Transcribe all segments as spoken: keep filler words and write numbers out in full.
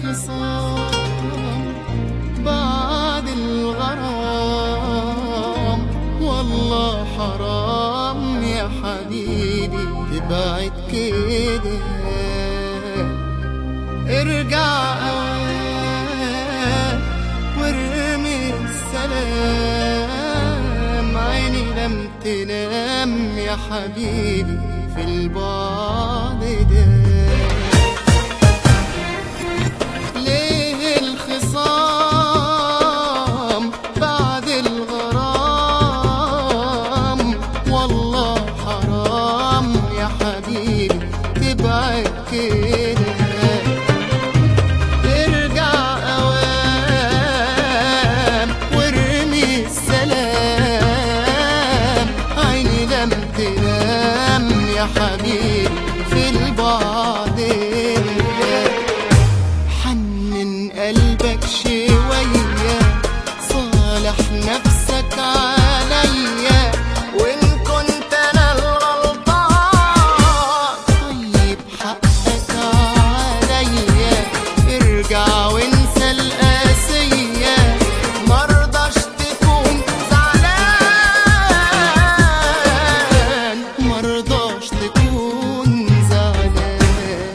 الخصام بعد الغرام، والله حرام يا حبيبي تبعد كده. ارجع اوام وارمي السلام، عيني لم تنام يا حبيبي في البعد ده. ليه الخصام بعد الغرام، والله حرام يا حبيبي تبعد كده. تنام يا حبيبي في البعد ده. حنن قلبك شوية، صالح نفسك عليا، وإن كنت أنا الغلطان طيب حقك عليا. ارجع وانسى القاسية، مرضاش تكون زعلان، مرضاش تكون زعلان.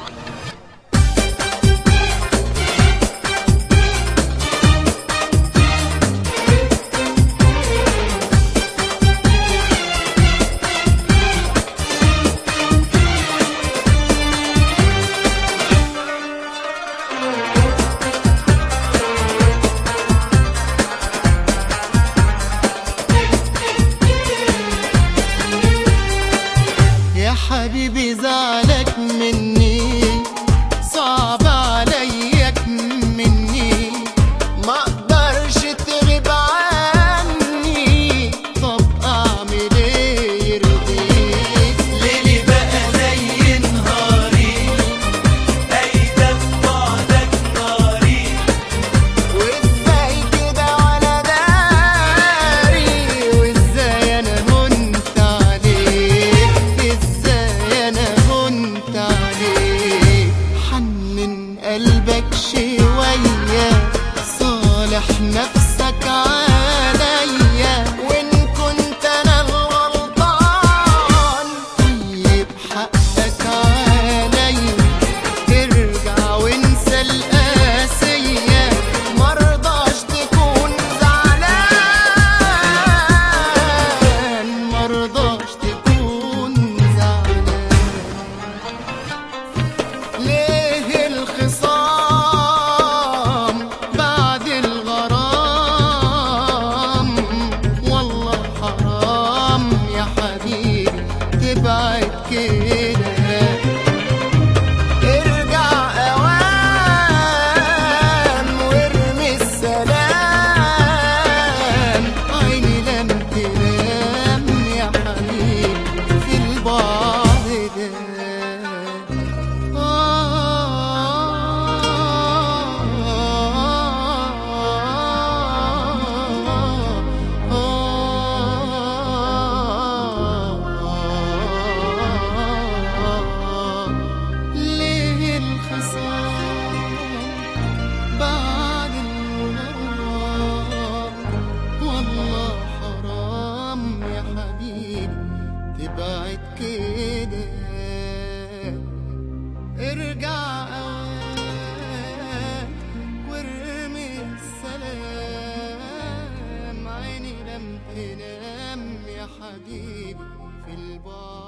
يا حبيبي زعلك مني صعب عليك مني، ما اقدرش تغيب عني، طب اعمل ايه يرضيك؟ ليلي بقى زي نهاري، قايدة في بعدك ناري، وازاي كده ولا داري، وازاي انا هنت عليك، ازاي انا هنت عليك. حنن قلبك شوية، صالح نفسك عليا، وإن كنت أنا الغلطان طيب حقك عليا. ارجع وانسى القاسية، مرضاش تكون زعلان، مرضاش تكون زعلان. ليه الخصام بعد الغرام، والله حرام يا حبيبي تبعد كده. ارجع اوام وارمي السلام، عيني لم تنام يا حبيبي في البعد ده. ليه الخصام بعد الغرام، والله حرام يا حبيبي تبعد كده. ارجع اوام وارمي السلام، عيني لم تنام يا حبيبي في البعد.